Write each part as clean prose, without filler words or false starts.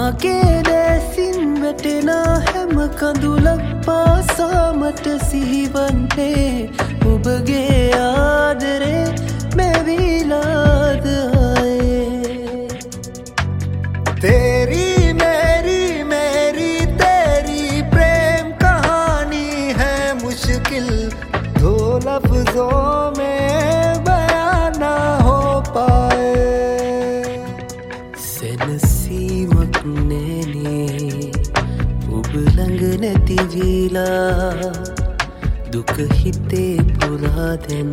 මාගේ දැසින් වැටෙනා හැම කඳුලක් පාසා මට සිහිවන්නේ ඔබගේ ආදරේ මැවිලාද ආයේ तेरी मेरी मेरी तेरी प्रेम कहानी है मुश्किल दो लफ्जों में बयान ना हो पाए සැනසීමක් නෑනේ ඔබ ළඟ නැති වේලා දුක හිතේ පුරා දැන්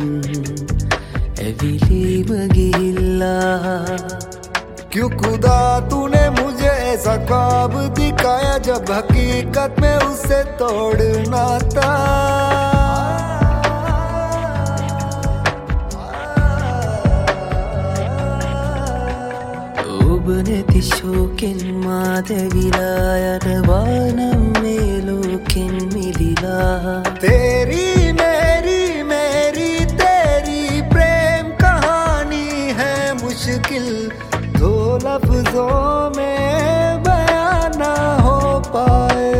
ඇවිලීම ගිහිල්ලා क्यों खुदा तूने मुझे ऐसा ख्वाब दिखाया जब हकीकत में उसे तोड़ना था ඔබ නැති ශෝකෙන් මා දැවිලා යනවා නම් මේ ලෝකෙන් මිදිලා तेरी मेरी मेरी तेरी प्रेम कहानी है मुश्किल दो लफ्जों में बयान ना हो पाए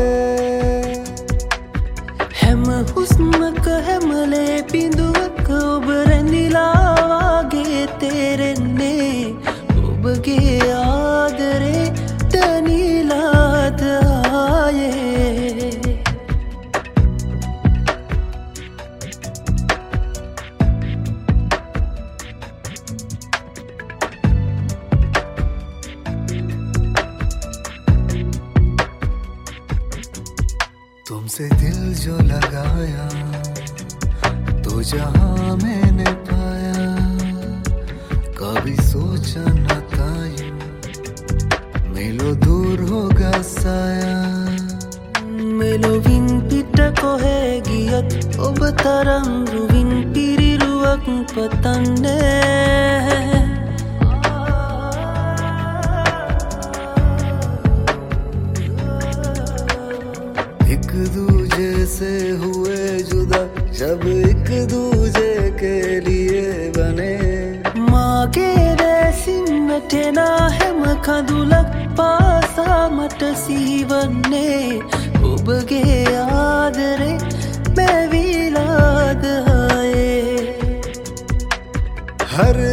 හැම හුස්මක හැම ලේ බිඳුවක ඔබ රැඳිලා වාගේ තේරෙන්නේ ඔබගේ ආදරේ දැනිලාද ආයේ तुमसे दिल जो लगाया तो जहां मैंने पाया कभी सोचा न था यूं मिलो दूर होगा साया මෙලොවින් පිට කොහේ ගියත් ඔබ තරම් රුවින් පිරිරුවක් පතන්නේ एक दूजे से हुए जुदा जब एक दूजे के लिए बने මාගේ දැසින් වැටෙනා හැම කඳුලක් පාසා මට සිහිවන්නේ ඔබගේ ආදරේ මැවිලාද ආයේ हर